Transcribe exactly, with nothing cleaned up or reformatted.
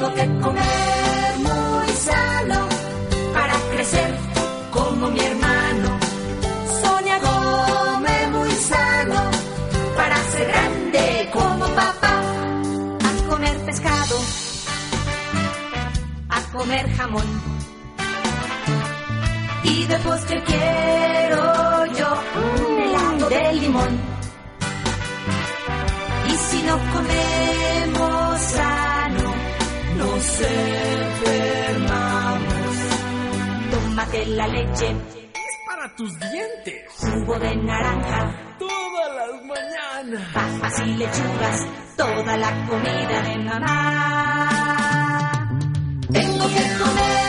Tengo que comer muy sano para crecer como mi hermano. Sonia come muy sano para ser grande como papá. A comer pescado, a comer jamón. Y de postre quiero yo un helado de limón. Y si no comemos sano, nos enfermamos. Tómate la leche, es para tus dientes. Jugo de naranja, todas las mañanas. Papas y lechugas, toda la comida de mamá. Tengo que comer